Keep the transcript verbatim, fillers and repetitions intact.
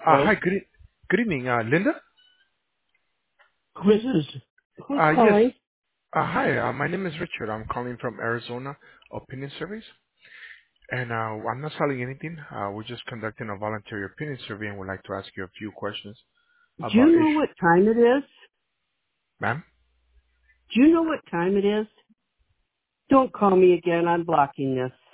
Uh, Hello? Hi, good e- good evening, uh, Linda. This is, who's Uh, Yes. calling? Uh, Hi, uh, my name is Richard. I'm calling from Arizona Opinion Surveys, and uh, I'm not selling anything. Uh, We're just conducting a voluntary opinion survey, and would like to ask you a few questions Do about you know issue. what time it is? Ma'am? Do you know what time it is? Don't call me again. I'm blocking this.